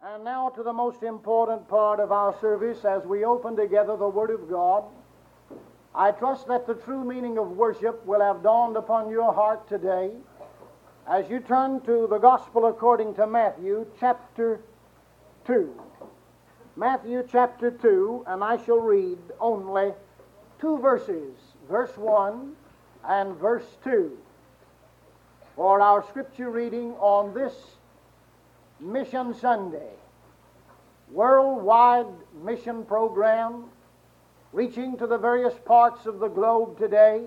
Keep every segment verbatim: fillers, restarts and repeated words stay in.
And now to the most important part of our service as we open together the Word of God. I trust that the true meaning of worship will have dawned upon your heart today as you turn to the Gospel according to Matthew chapter two. Matthew chapter two, and I shall read only two verses, verse one and verse two, for our scripture reading on this Mission Sunday, worldwide mission program reaching to the various parts of the globe today,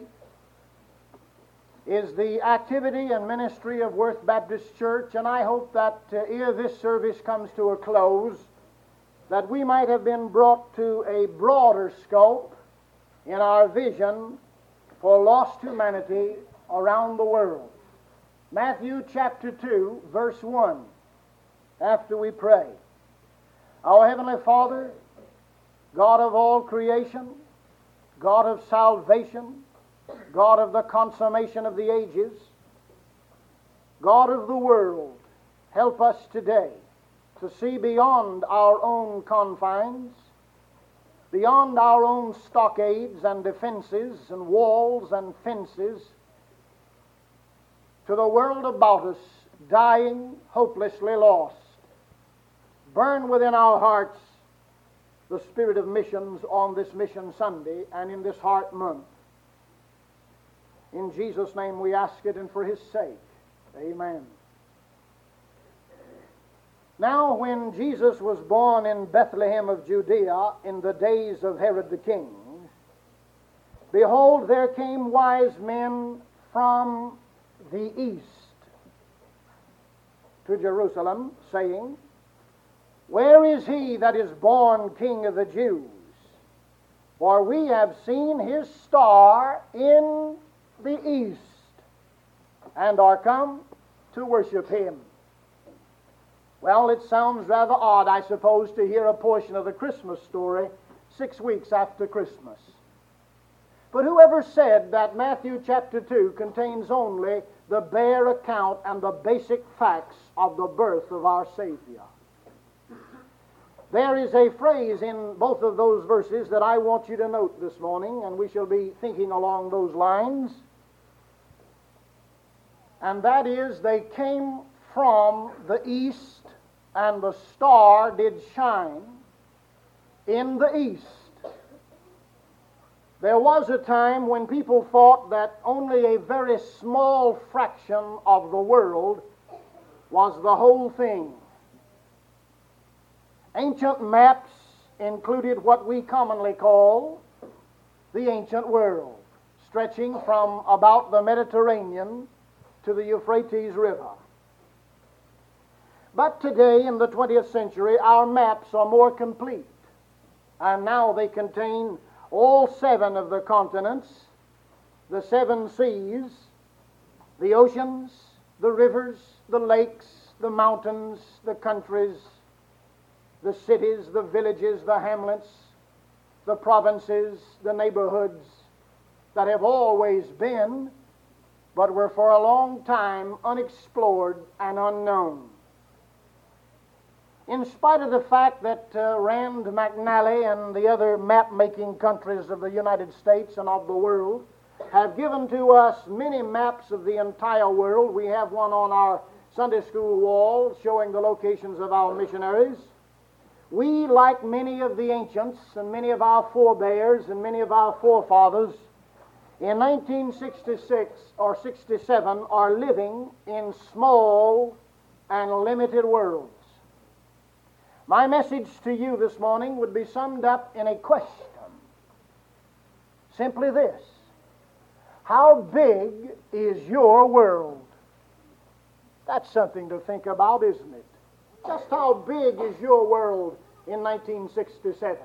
is the activity and ministry of Worth Baptist Church, and I hope that uh, ere this service comes to a close, that we might have been brought to a broader scope in our vision for lost humanity around the world. Matthew chapter two, verse one. After we pray. Our Heavenly Father, God of all creation, God of salvation, God of the consummation of the ages, God of the world, help us today to see beyond our own confines, beyond our own stockades and defenses and walls and fences, to the world about us, dying, hopelessly lost. Burn within our hearts the spirit of missions on this Mission Sunday and in this Heart Month. In Jesus' name we ask it, and for His sake. Amen. Now when Jesus was born in Bethlehem of Judea in the days of Herod the king, behold, there came wise men from the east to Jerusalem, saying, Where is he that is born King of the Jews? For we have seen his star in the east, and are come to worship him. Well, it sounds rather odd, I suppose, to hear a portion of the Christmas story six weeks after Christmas. But whoever said that Matthew chapter two contains only the bare account and the basic facts of the birth of our Savior? There is a phrase in both of those verses that I want you to note this morning, and we shall be thinking along those lines. And that is, they came from the east, and the star did shine in the east. There was a time when people thought that only a very small fraction of the world was the whole thing. Ancient maps included what we commonly call the ancient world, stretching from about the Mediterranean to the Euphrates River. But today, in the twentieth century, our maps are more complete, and now they contain all seven of the continents, the seven seas, the oceans, the rivers, the lakes, the mountains, the countries, the cities, the villages, the hamlets, the provinces, the neighborhoods that have always been, but were for a long time unexplored and unknown. In spite of the fact that uh, Rand McNally and the other map-making countries of the United States and of the world have given to us many maps of the entire world, we have one on our Sunday school wall showing the locations of our missionaries. We, like many of the ancients and many of our forebears and many of our forefathers, in nineteen sixty-six or sixty-seven are living in small and limited worlds. My message to you this morning would be summed up in a question. Simply this: how big is your world? That's something to think about, isn't it? Just how big is your world in nineteen sixty-seven?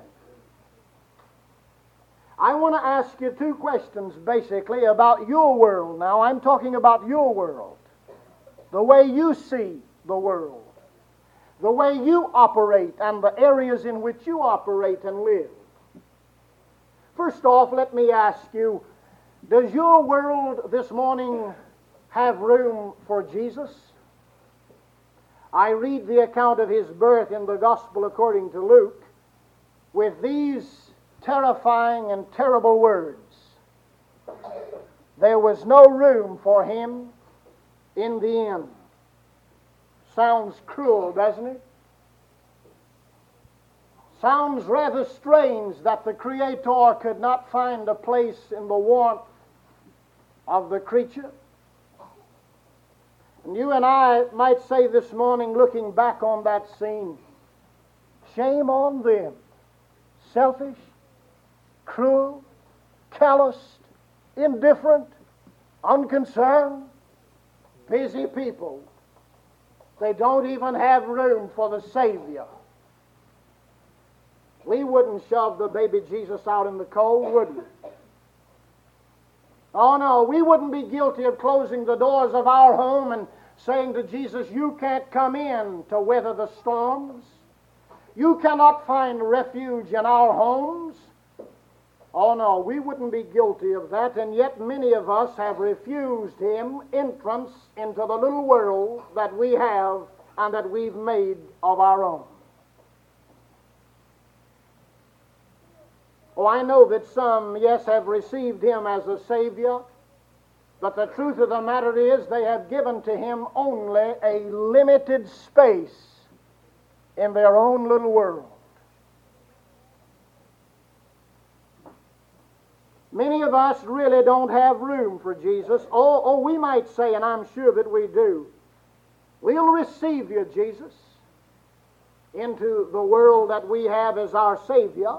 I want to ask you two questions basically about your world. Now, I'm talking about your world, the way you see the world, the way you operate, and the areas in which you operate and live. First off, let me ask you, does your world this morning have room for Jesus? I read the account of his birth in the Gospel according to Luke with these terrifying and terrible words. There was no room for him in the inn. Sounds cruel, doesn't it? Sounds rather strange that the Creator could not find a place in the warmth of the creature. And you and I might say this morning, looking back on that scene, shame on them. Selfish, cruel, calloused, indifferent, unconcerned, busy people. They don't even have room for the Savior. We wouldn't shove the baby Jesus out in the cold, would we? Oh no, we wouldn't be guilty of closing the doors of our home and saying to Jesus, you can't come in to weather the storms. You cannot find refuge in our homes. Oh no, we wouldn't be guilty of that, and yet many of us have refused Him entrance into the little world that we have and that we've made of our own. Oh, I know that some, yes, have received Him as a Savior, but the truth of the matter is they have given to Him only a limited space in their own little world. Many of us really don't have room for Jesus. Oh, oh, we might say, and I'm sure that we do, we'll receive you, Jesus, into the world that we have as our Savior.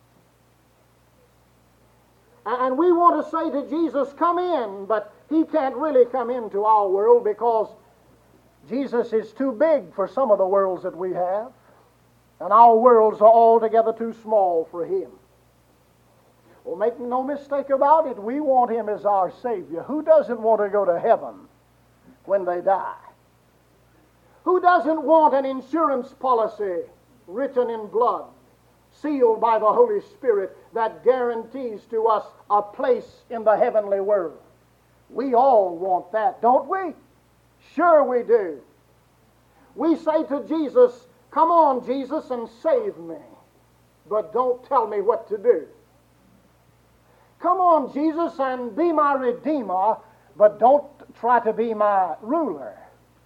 And we want to say to Jesus, come in, but He can't really come into our world because Jesus is too big for some of the worlds that we have, and our worlds are altogether too small for Him. Well, make no mistake about it, we want Him as our Savior. Who doesn't want to go to heaven when they die? Who doesn't want an insurance policy written in blood, sealed by the Holy Spirit, that guarantees to us a place in the heavenly world? We all want that, don't we? Sure we do. We say to Jesus, come on, Jesus, and save me, but don't tell me what to do. Come on, Jesus, and be my Redeemer, but don't try to be my ruler.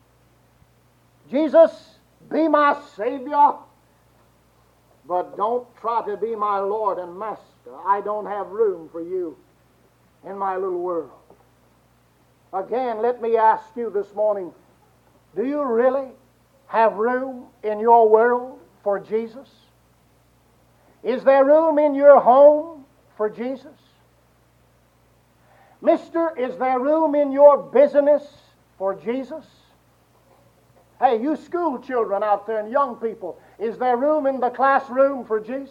Jesus, be my Savior, but don't try to be my Lord and Master. I don't have room for you in my little world. Again, let me ask you this morning, do you really have room in your world for Jesus? Is there room in your home for Jesus? Mister, is there room in your business for Jesus? Hey, you school children out there and young people, is there room in the classroom for Jesus?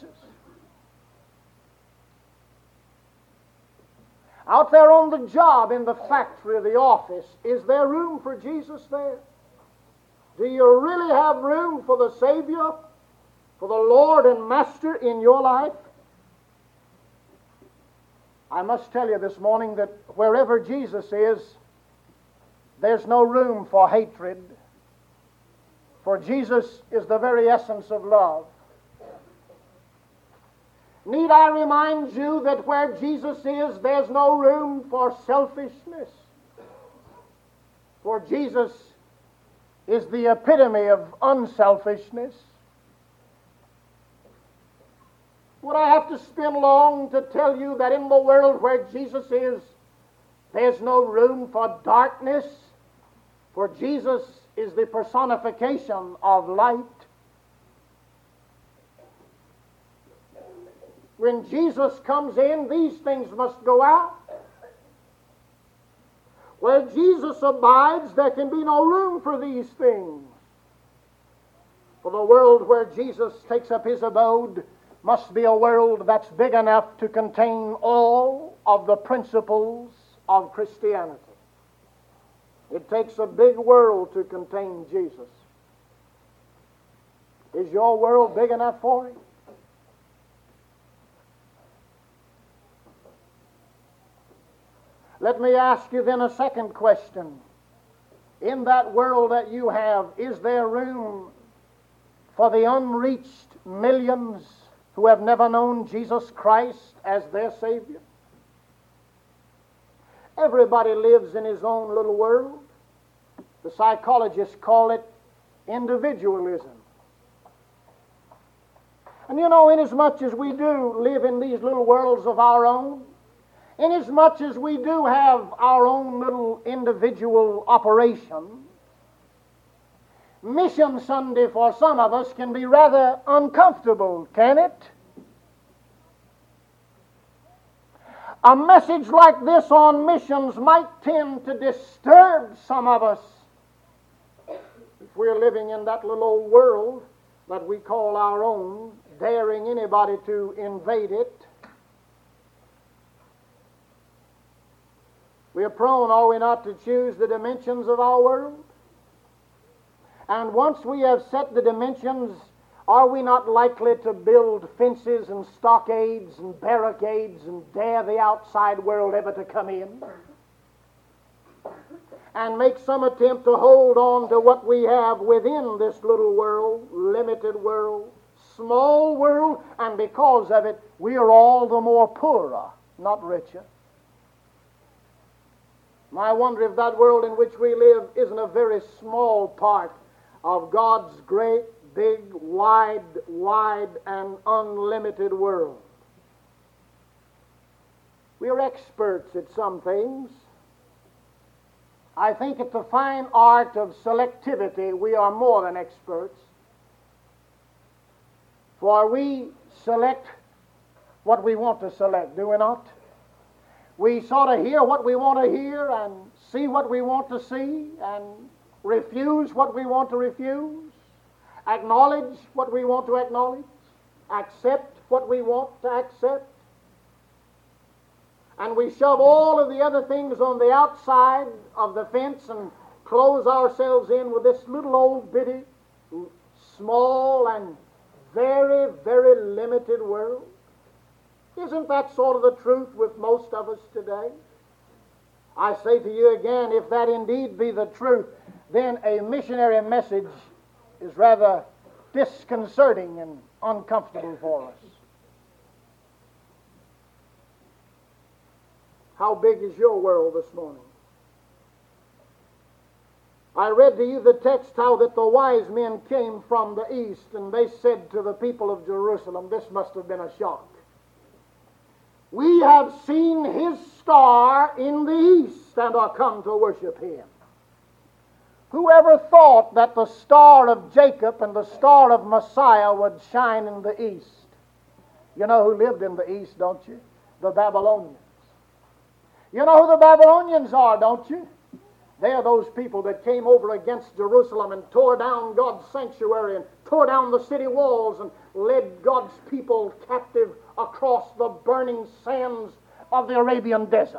Out there on the job, in the factory, the office, is there room for Jesus there? Do you really have room for the Savior, for the Lord and Master in your life? I must tell you this morning that wherever Jesus is, there's no room for hatred. For Jesus is the very essence of love. Need I remind you that where Jesus is, there's no room for selfishness? For Jesus is the epitome of unselfishness. Would I have to spin long to tell you that in the world where Jesus is, there's no room for darkness? For Jesus is the personification of light. When Jesus comes in, these things must go out. Where Jesus abides, there can be no room for these things. For the world where Jesus takes up His abode must be a world that's big enough to contain all of the principles of Christianity. It takes a big world to contain Jesus. Is your world big enough for Him? Let me ask you then a second question. in that world that you have, is there room for the unreached millions who have never known Jesus Christ as their Savior? Everybody lives in his own little world. The psychologists call it individualism. And you know, inasmuch as we do live in these little worlds of our own, inasmuch as we do have our own little individual operation, Mission Sunday for some of us can be rather uncomfortable, can it? A message like this on missions might tend to disturb some of us if we're living in that little old world that we call our own, daring anybody to invade it. We are prone, are we not, to choose the dimensions of our world? And once we have set the dimensions, are we not likely to build fences and stockades and barricades and dare the outside world ever to come in? And make some attempt to hold on to what we have within this little world, limited world, small world, and because of it, we are all the more poorer, not richer. I wonder if that world in which we live isn't a very small part of God's great, big, wide, wide, and unlimited world. We are experts at some things. I think at the fine art of selectivity, we are more than experts. For we select what we want to select, do we not? We sort of hear what we want to hear and see what we want to see and refuse what we want to refuse, acknowledge what we want to acknowledge, accept what we want to accept. And we shove all of the other things on the outside of the fence and close ourselves in with this little old bitty, small and very, very limited world. Isn't that sort of the truth with most of us today? I say to you again, if that indeed be the truth, then a missionary message is rather disconcerting and uncomfortable for us. How big is your world this morning? I read to you the text how that the wise men came from the east, and they said to the people of Jerusalem, this must have been a shock. We have seen his star in the east and are come to worship him. Whoever thought that the star of Jacob and the star of Messiah would shine in the east? You know who lived in the east, don't you? The Babylonians. You know who the Babylonians are, don't you? They are those people that came over against Jerusalem and tore down God's sanctuary and tore down the city walls and led God's people captive across the burning sands of the Arabian desert.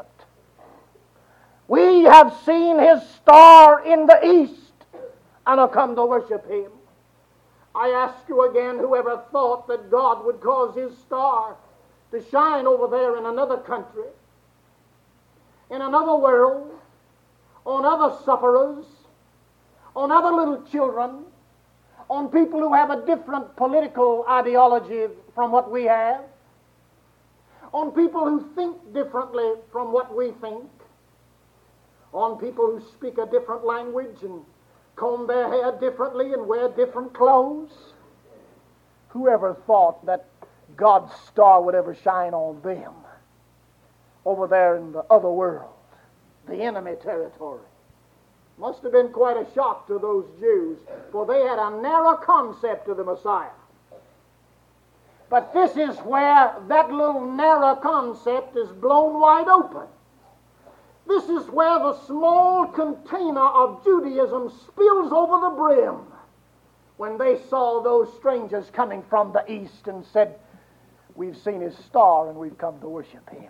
We have seen his star in the east and have come to worship him. I ask you again, whoever thought that God would cause his star to shine over there in another country, in another world, on other sufferers, on other little children, on people who have a different political ideology from what we have, on people who think differently from what we think, on people who speak a different language and comb their hair differently and wear different clothes. Whoever thought that God's star would ever shine on them over there in the other world, the enemy territory? Must have been quite a shock to those Jews, for they had a narrow concept of the Messiah. But this is where that little narrow concept is blown wide open. This is where the small container of Judaism spills over the brim when they saw those strangers coming from the east and said, we've seen his star and we've come to worship him.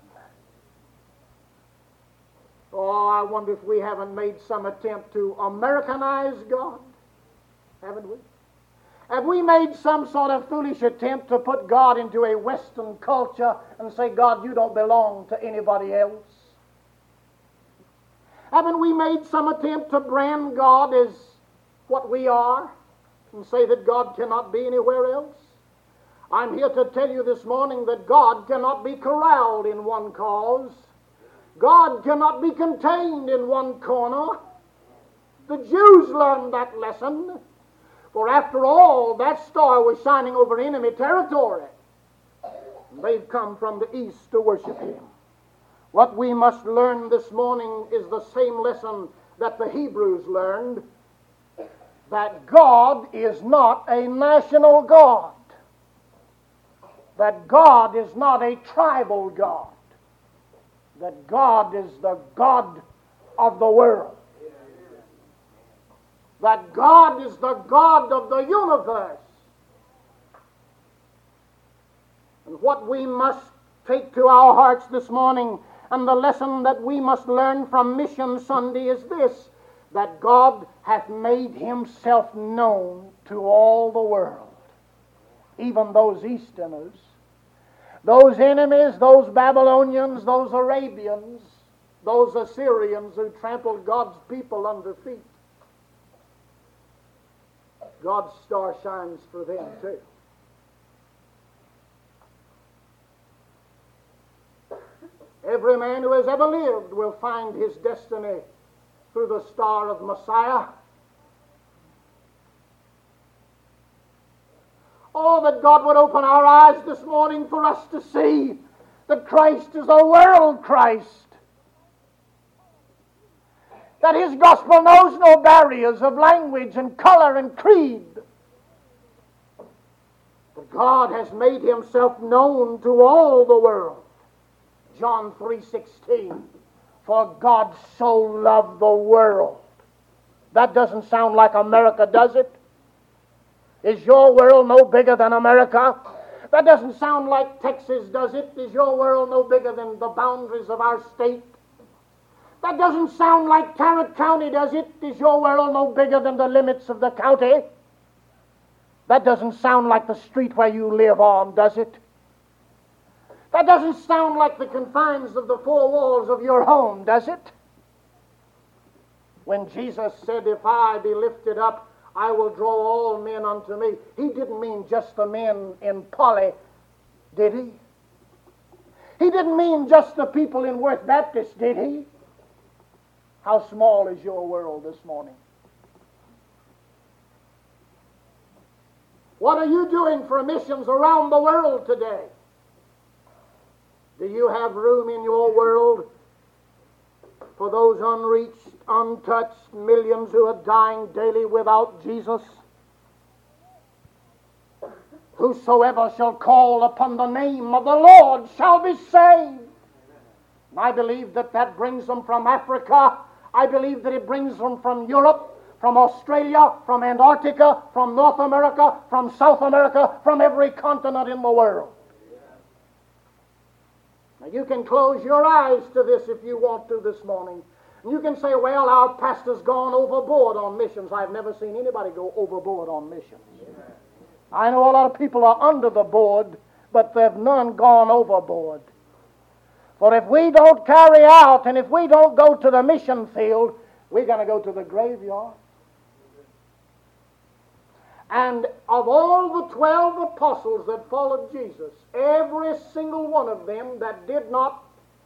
Oh, I wonder if we haven't made some attempt to Americanize God, haven't we? Have we made some sort of foolish attempt to put God into a Western culture and say, God, you don't belong to anybody else? Haven't we made some attempt to brand God as what we are and say that God cannot be anywhere else? I'm here to tell you this morning that God cannot be corralled in one cause. God cannot be contained in one corner. The Jews learned that lesson, for after all, that star was shining over enemy territory. They've come from the east to worship Him. What we must learn this morning is the same lesson that the Hebrews learned, that God is not a national God, that God is not a tribal God, that God is the God of the world, that God is the God of the universe. And what we must take to our hearts this morning, and the lesson that we must learn from Mission Sunday, is this: that God hath made Himself known to all the world, even those Easterners, those enemies, those Babylonians, those Arabians, those Assyrians who trampled God's people under feet. God's star shines for them too. Every man who has ever lived will find his destiny through the star of Messiah. Oh, that God would open our eyes this morning for us to see that Christ is a world Christ, that His gospel knows no barriers of language and color and creed. But God has made Himself known to all the world. John three sixteen, for God so loved the world. That doesn't sound like America, does it? Is your world no bigger than America? That doesn't sound like Texas, does it? Is your world no bigger than the boundaries of our state? That doesn't sound like Tarrant County, does it? Is your world no bigger than the limits of the county? That doesn't sound like the street where you live on, does it? That doesn't sound like the confines of the four walls of your home, does it? When Jesus said, if I be lifted up, I will draw all men unto me, He didn't mean just the men in Poly, did He? He didn't mean just the people in Worth Baptist, did He? How small is your world this morning? What are you doing for missions around the world today? Do you have room in your world for those unreached, untouched millions who are dying daily without Jesus? Whosoever shall call upon the name of the Lord shall be saved. And I believe that that brings them from Africa. I believe that it brings them from Europe, from Australia, from Antarctica, from North America, from South America, from every continent in the world. Now, you can close your eyes to this if you want to this morning. And you can say, well, our pastor's gone overboard on missions. I've never seen anybody go overboard on missions. Amen. I know a lot of people are under the board, but they've none gone overboard. For if we don't carry out and if we don't go to the mission field, we're going to go to the graveyard. And of all the twelve apostles that followed Jesus, every single one of them that did not,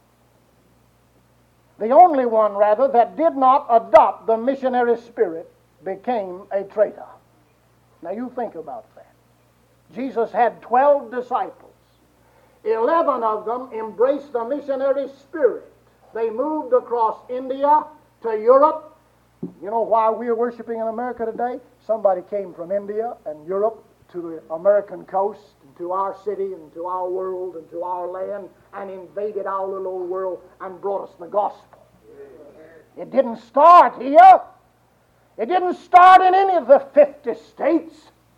the only one rather, that did not adopt the missionary spirit became a traitor. Now you think about that. Jesus had twelve disciples. Eleven of them embraced the missionary spirit. They moved across India to Europe. You know why we're worshiping in America today? Somebody came from India and Europe to the American coast, and to our city, and to our world, and to our land, and invaded our little old world and brought us the gospel. It didn't start here. It didn't start in any of the fifty states.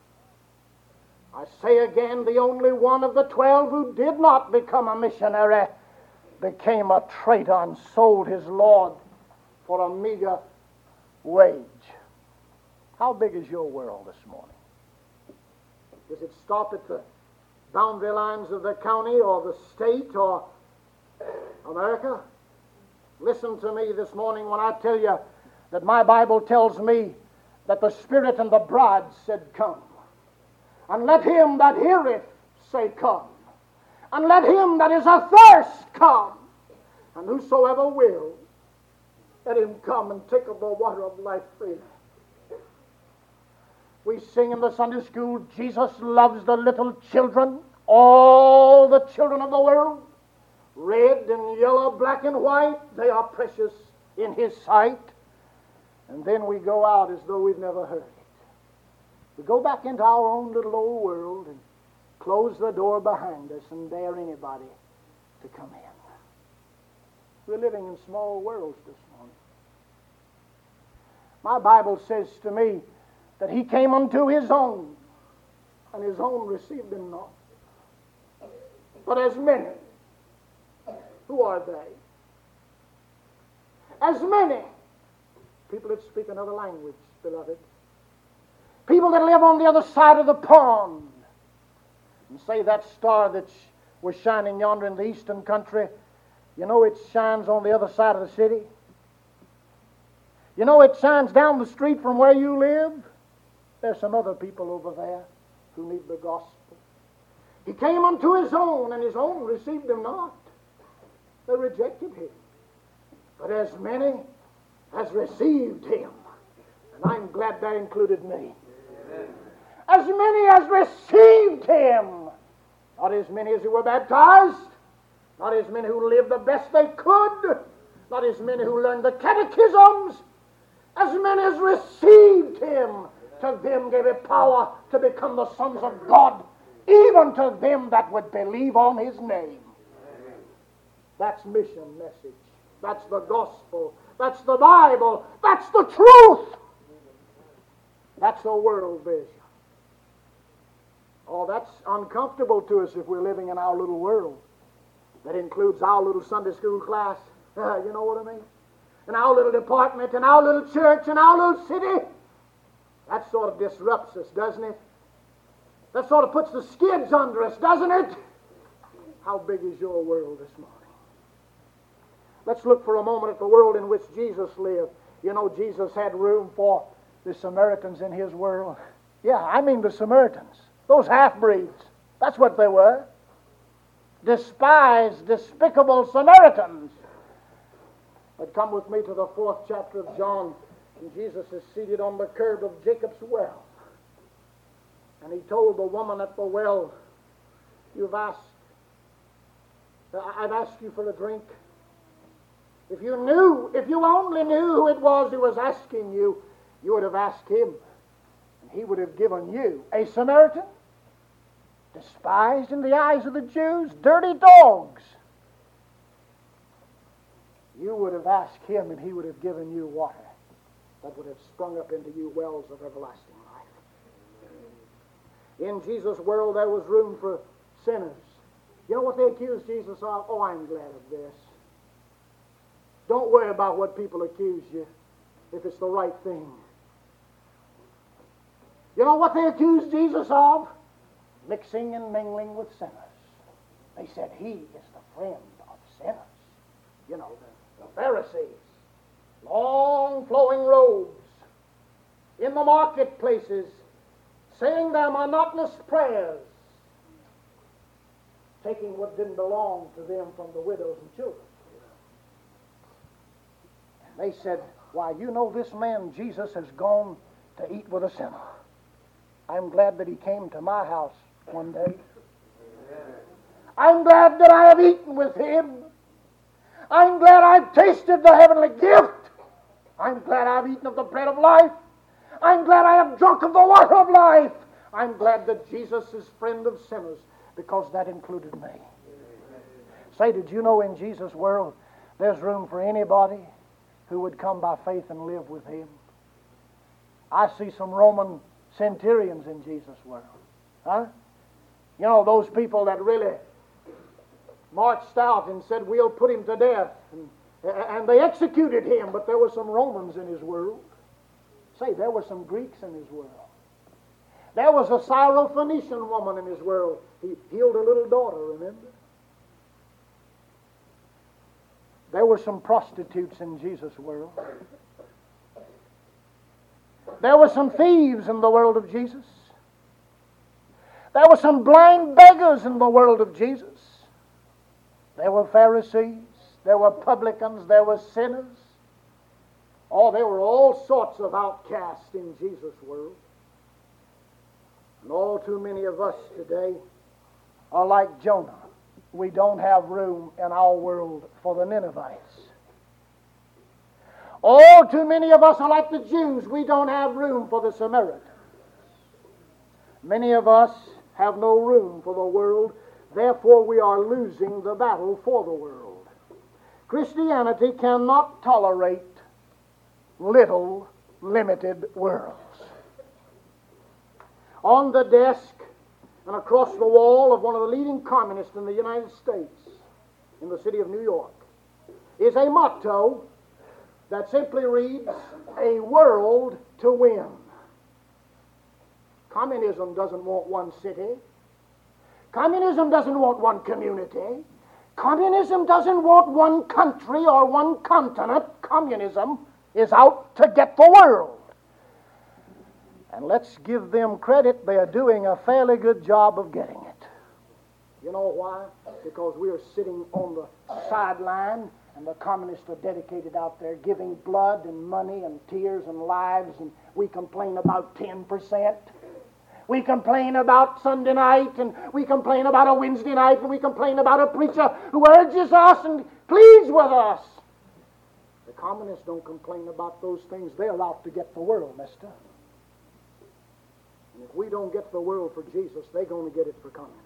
I say again, the only one of the twelve who did not become a missionary became a traitor and sold his Lord for a meager wage. How big is your world this morning? Does it stop at the boundary lines of the county or the state or America? Listen to me this morning when I tell you that my Bible tells me that the Spirit and the bride said, "Come." And let him that heareth say, "Come." And let him that is athirst come. And whosoever will, let him come and take of the water of life freely. We sing in the Sunday school, Jesus loves the little children, all the children of the world. Red and yellow, black and white, they are precious in His sight. And then we go out as though we've never heard it. We go back into our own little old world and close the door behind us and dare anybody to come in. We're living in small worlds this morning. My Bible says to me that He came unto His own, and His own received Him not. But as many, who are they? As many people that speak another language, beloved. People that live on the other side of the pond. And say that star that was shining yonder in the eastern country, you know it shines on the other side of the city? You know it shines down the street from where you live? There's some other people over there who need the gospel. He came unto His own, and His own received Him not. They rejected Him. But as many as received Him, and I'm glad that included me. Amen. As many as received Him, not as many as who were baptized, not as many who lived the best they could, not as many who learned the catechisms, as many as received Him, to them gave He power to become the sons of God, even to them that would believe on His name. That's mission message. That's the gospel. That's the Bible. That's the truth. That's the world vision. Oh, that's uncomfortable to us if we're living in our little world. That includes our little Sunday school class. Uh, you know what I mean? And our little department, and our little church, and our little city. That sort of disrupts us, doesn't it? That sort of puts the skids under us, doesn't it? How big is your world this morning? Let's look for a moment at the world in which Jesus lived. You know, Jesus had room for the Samaritans in His world. Yeah, I mean the Samaritans. Those half-breeds. That's what they were. Despised, despicable Samaritans. But come with me to the fourth chapter of John, and Jesus is seated on the curb of Jacob's well. And He told the woman at the well, "You've asked, I've asked you for a drink. If you knew, if you only knew who it was who was asking you, you would have asked Him, and He would have given you." A Samaritan, despised in the eyes of the Jews, dirty dogs. You would have asked Him, and He would have given you water that would have sprung up into you wells of everlasting life. In Jesus' world, there was room for sinners. You know what they accused Jesus of? Oh, I'm glad of this. Don't worry about what people accuse you if it's the right thing. You know what they accused Jesus of? Mixing and mingling with sinners. They said, He is the friend of sinners. You know, the, the Pharisees. Long flowing robes. In the marketplaces, saying their monotonous prayers. Taking what didn't belong to them from the widows and children. They said, "Why, you know this man Jesus has gone to eat with a sinner. I'm glad that he came to my house one day. I'm glad that I have eaten with him. I'm glad I've tasted the heavenly gift. I'm glad I've eaten of the bread of life. I'm glad I have drunk of the water of life. I'm glad that Jesus is friend of sinners, because that included me." Say, did you know in Jesus' world there's room for anybody who would come by faith and live with Him? I see some Roman centurions in Jesus' world. Huh? You know, those people that really marched out and said, "We'll put him to death." And, and they executed him, but there were some Romans in his world. Say, there were some Greeks in his world. There was a Syrophoenician woman in his world. He healed a little daughter, remember? There were some prostitutes in Jesus' world. There were some thieves in the world of Jesus. There were some blind beggars in the world of Jesus. There were Pharisees. There were publicans. There were sinners. Oh, there were all sorts of outcasts in Jesus' world. And all too many of us today are like Jonah. We don't have room in our world for the Ninevites. All too many of us are like the Jews. We don't have room for the Samaritans. Many of us have no room for the world. Therefore, we are losing the battle for the world. Christianity cannot tolerate little, limited worlds. On the desk and across the wall of one of the leading communists in the United States, in the city of New York, is a motto that simply reads, "A world to win." Communism doesn't want one city. Communism doesn't want one community. Communism doesn't want one country or one continent. Communism is out to get the world. And let's give them credit, they are doing a fairly good job of getting it. You know why? Because we are sitting on the sideline and the communists are dedicated out there giving blood and money and tears and lives, and we complain about ten percent. We complain about Sunday night, and we complain about a Wednesday night, and we complain about a preacher who urges us and pleads with us. The communists don't complain about those things. They're out to get the world, mister. And if we don't get the world for Jesus, they're going to get it for communism.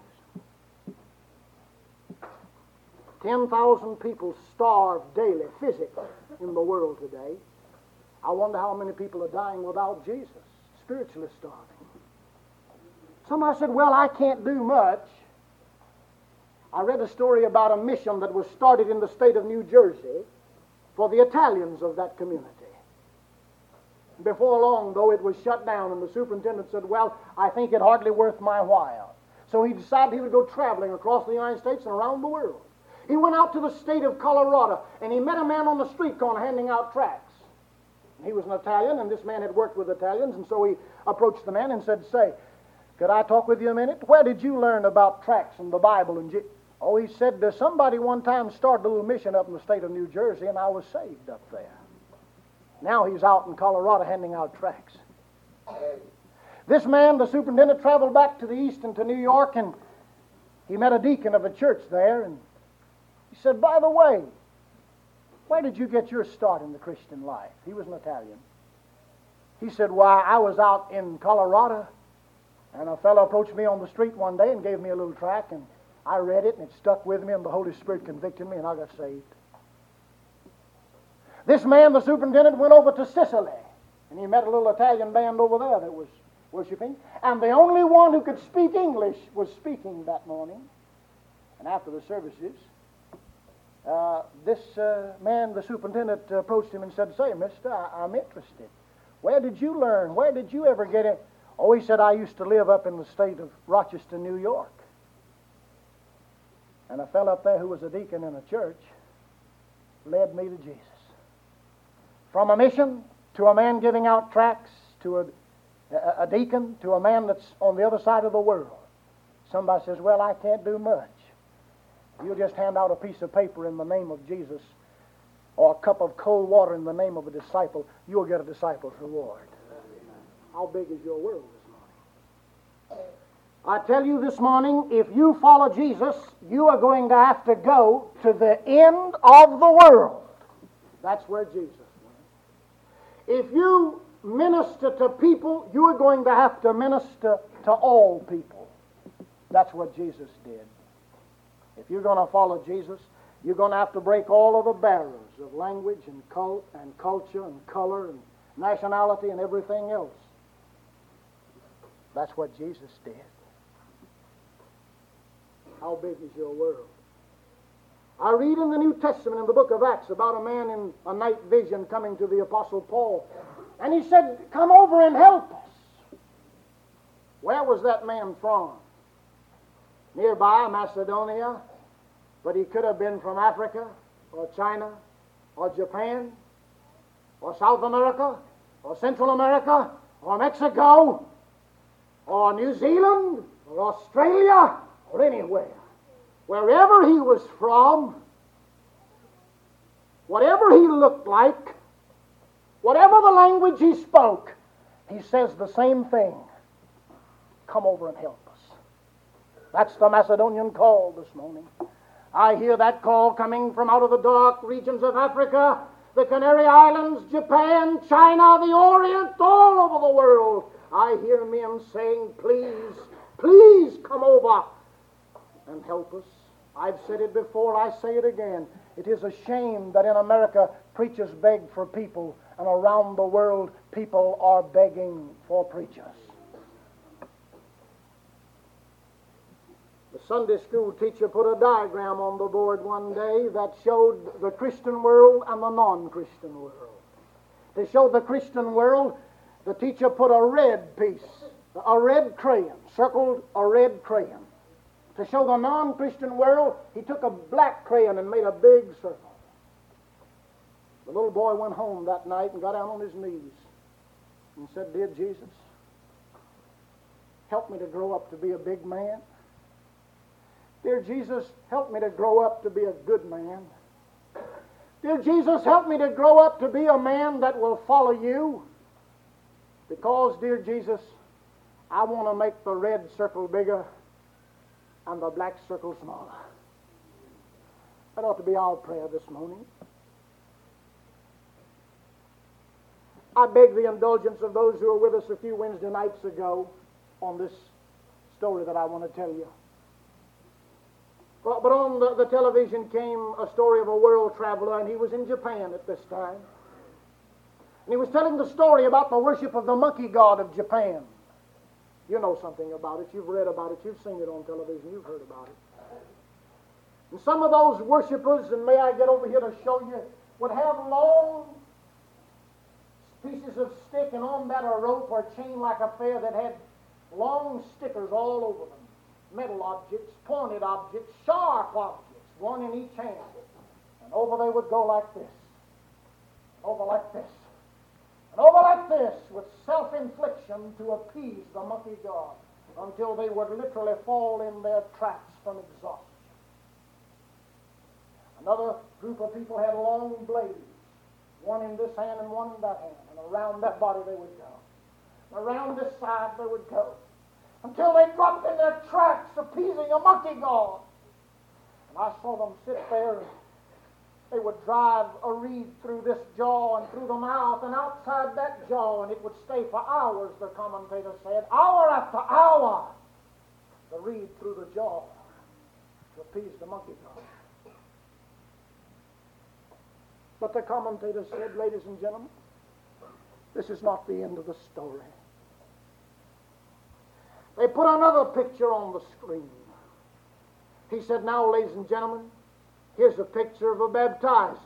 ten thousand people starve daily, physically, in the world today. I wonder how many people are dying without Jesus, spiritually starving. Somebody said, well, I can't do much. I read a story about a mission that was started in the state of New Jersey for the Italians of that community. Before long, though, it was shut down, and the superintendent said, well, I think it hardly worth my while. So he decided he would go traveling across the United States and around the world. He went out to the state of Colorado, and he met a man on the street corner handing out tracts. And he was an Italian, and this man had worked with Italians, and so he approached the man and said, say, could I talk with you a minute? Where did you learn about tracts and the Bible? And Je-? Oh, he said, uh, somebody one time started a little mission up in the state of New Jersey, and I was saved up there. Now he's out in Colorado handing out tracts. This man, the superintendent, traveled back to the east and to New York, and he met a deacon of a church there, and he said, by the way, where did you get your start in the Christian life? He was an Italian. He said, why, I was out in Colorado, and a fellow approached me on the street one day and gave me a little tract, and I read it, and it stuck with me, and the Holy Spirit convicted me, and I got saved. This man, the superintendent, went over to Sicily, and he met a little Italian band over there that was worshiping, and the only one who could speak English was speaking that morning. And after the services, uh, this uh, man, the superintendent, uh, approached him and said, say, mister, I- I'm interested. Where did you learn? Where did you ever get it? Oh, he said, I used to live up in the state of Rochester, New York. And a fellow up there who was a deacon in a church led me to Jesus. From a mission to a man giving out tracts, to a, a, a deacon, to a man that's on the other side of the world. Somebody says, well, I can't do much. You'll just hand out a piece of paper in the name of Jesus or a cup of cold water in the name of a disciple, you'll get a disciple's reward. How big is your world this morning? I tell you this morning, if you follow Jesus, you are going to have to go to the end of the world. That's where Jesus went. If you minister to people, you are going to have to minister to all people. That's what Jesus did. If you're going to follow Jesus, you're going to have to break all of the barriers of language and cult and culture and color and nationality and everything else. That's what Jesus did. How big is your world? I read in the New Testament, in the book of Acts, about a man in a night vision coming to the Apostle Paul. And he said, come over and help us. Where was that man from? Nearby, Macedonia. But he could have been from Africa. or China or Japan or South America or Central America or Mexico or New Zealand or Australia or anywhere. Wherever he was from, whatever he looked like, whatever the language he spoke, he says the same thing. Come over and help us. That's the Macedonian call this morning. I hear that call coming from out of the dark regions of Africa, the Canary Islands, Japan, China, the Orient, all over the world. I hear men saying, please, please come over and help us. I've said it before, I say it again. It is a shame that in America preachers beg for people, and around the world people are begging for preachers. The Sunday school teacher put a diagram on the board one day that showed the Christian world and the non-Christian world. To show the Christian world, the teacher put a red piece, a red crayon, circled a red crayon. To show the non-Christian world, he took a black crayon and made a big circle. The little boy went home that night and got down on his knees and said, Dear Jesus, help me to grow up to be a big man. Dear Jesus, help me to grow up to be a good man. Dear Jesus, help me to grow up to be a man that will follow you. Because, dear Jesus, I want to make the red circle bigger and the black circle smaller. That ought to be our prayer this morning. I beg the indulgence of those who were with us a few Wednesday nights ago on this story that I want to tell you. But, but on the, the television came a story of a world traveler, and he was in Japan at this time. And he was telling the story about the worship of the monkey god of Japan. You know something about it. You've read about it. You've seen it on television. You've heard about it. And some of those worshipers, and may I get over here to show you, would have long pieces of stick, and on that a rope or a chain like affair that had long stickers all over them. Metal objects, pointed objects, sharp objects, one in each hand. And over they would go like this. Over like this. And over like this with self-infliction to appease the monkey god until they would literally fall in their tracks from exhaustion. Another group of people had long blades, one in this hand and one in that hand, and around that body they would go. And around this side they would go, until they dropped in their tracks, appeasing a monkey god. And I saw them sit there, and they would drive a reed through this jaw and through the mouth and outside that jaw, and it would stay for hours, the commentator said, hour after hour, the reed through the jaw to appease the monkey god. But the commentator said, ladies and gentlemen, this is not the end of the story. They put another picture on the screen. He said, now, ladies and gentlemen, here's a picture of a baptizing.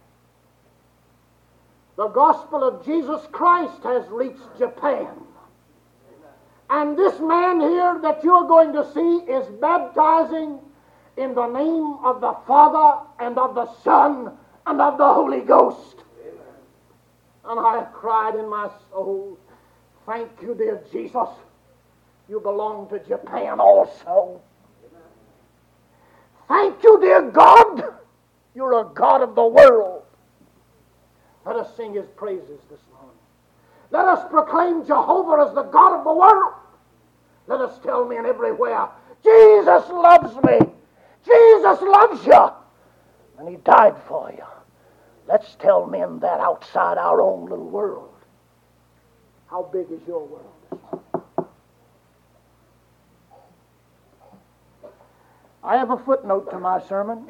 The gospel of Jesus Christ has reached Japan. And this man here that you're going to see is baptizing in the name of the Father and of the Son and of the Holy Ghost. Amen. And I cried in my soul, thank you, dear Jesus. You belong to Japan also. Amen. Thank you, dear God. You're a God of the world. Let us sing His praises this morning. Let us proclaim Jehovah as the God of the world. Let us tell men everywhere, Jesus loves me. Jesus loves you. And He died for you. Let's tell men that outside our own little world. How big is your world this morning? I have a footnote to my sermon.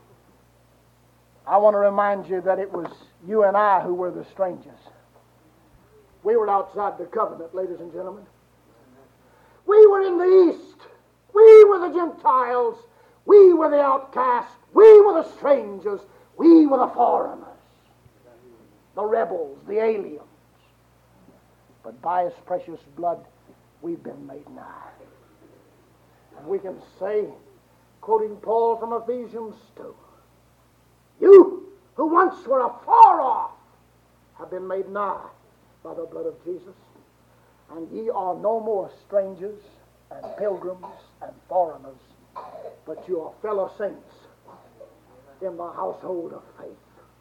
I want to remind you that it was you and I who were the strangers. We were outside the covenant, ladies and gentlemen. We were in the East. We were the Gentiles. We were the outcasts. We were the strangers. We were the foreigners. The rebels, the aliens. But by His precious blood, we've been made nigh. And we can say, quoting Paul from Ephesians two, you who once were afar off, have been made nigh by the blood of Jesus. And ye are no more strangers and pilgrims and foreigners, but you are fellow saints in the household of faith.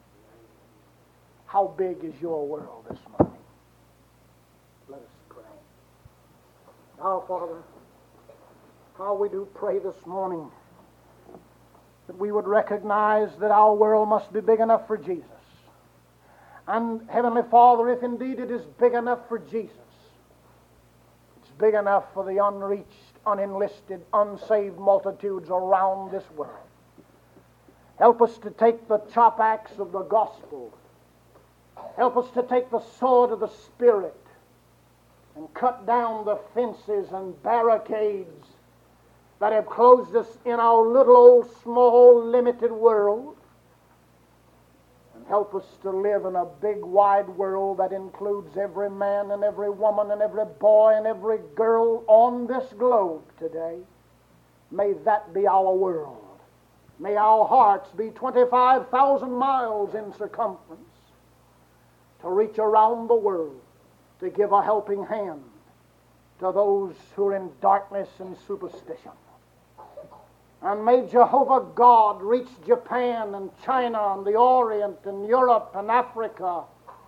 How big is your world this morning? Let us pray. Now, Father, how we do pray this morning that we would recognize that our world must be big enough for Jesus. And Heavenly Father, if indeed it is big enough for Jesus, it's big enough for the unreached, unenlisted, unsaved multitudes around this world. Help us to take the chop axe of the gospel. Help us to take the sword of the Spirit and cut down the fences and barricades that have closed us in our little old small limited world, and help us to live in a big wide world that includes every man and every woman and every boy and every girl on this globe today. May that be our world. May our hearts be twenty-five thousand miles in circumference to reach around the world, to give a helping hand to those who are in darkness and superstition. And may Jehovah God reach Japan and China and the Orient and Europe and Africa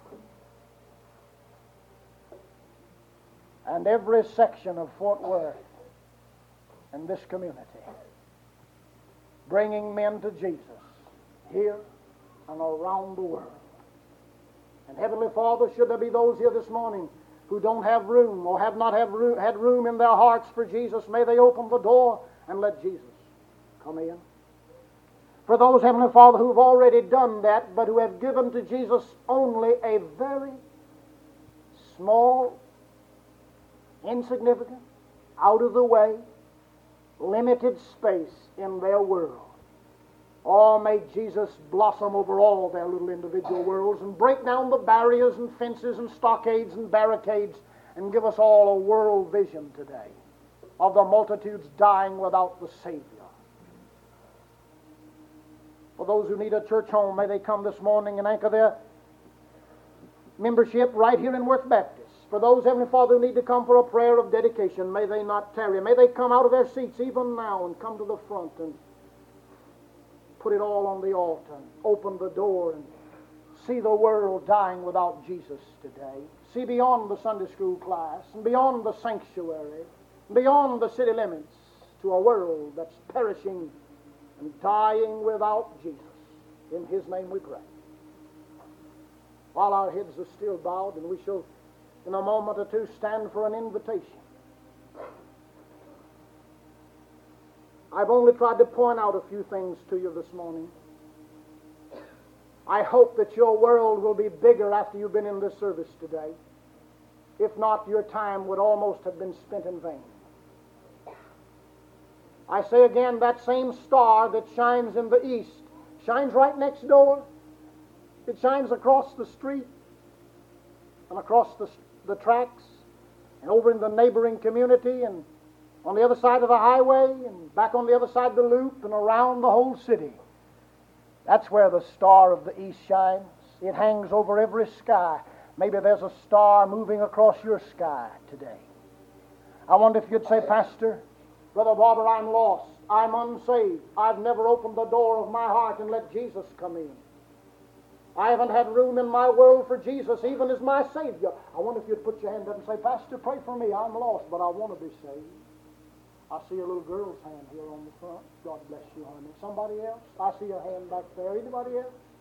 and every section of Fort Worth and this community, bringing men to Jesus here and around the world. And Heavenly Father, should there be those here this morning who don't have room or have not have room, had room in their hearts for Jesus, may they open the door and let Jesus come in. For those, Heavenly Father, who have already done that, but who have given to Jesus only a very small, insignificant, out of the way, limited space in their world, oh, may Jesus blossom over all their little individual worlds and break down the barriers and fences and stockades and barricades and give us all a world vision today of the multitudes dying without the Savior. For those who need a church home, may they come this morning and anchor their membership right here in Worth Baptist. For those, Heavenly Father, who need to come for a prayer of dedication, may they not tarry. May they come out of their seats even now and come to the front and put it all on the altar and open the door and see the world dying without Jesus today. See beyond the Sunday school class and beyond the sanctuary, beyond the city limits, to a world that's perishing and dying without Jesus. In His name we pray. While our heads are still bowed, and we shall in a moment or two stand for an invitation. I've only tried to point out a few things to you this morning. I hope that your world will be bigger after you've been in this service today. If not, your time would almost have been spent in vain. I say again, that same star that shines in the east shines right next door. It shines across the street and across the, the tracks and over in the neighboring community and on the other side of the highway and back on the other side of the loop and around the whole city. That's where the star of the east shines. It hangs over every sky. Maybe there's a star moving across your sky today. I wonder if you'd say, Pastor, Brother Barber, I'm lost. I'm unsaved. I've never opened the door of my heart and let Jesus come in. I haven't had room in my world for Jesus even as my Savior. I wonder if you'd put your hand up and say, Pastor, pray for me. I'm lost, but I want to be saved. I see a little girl's hand here on the front. God bless you, honey. Somebody else? I see a hand back there. Anybody else?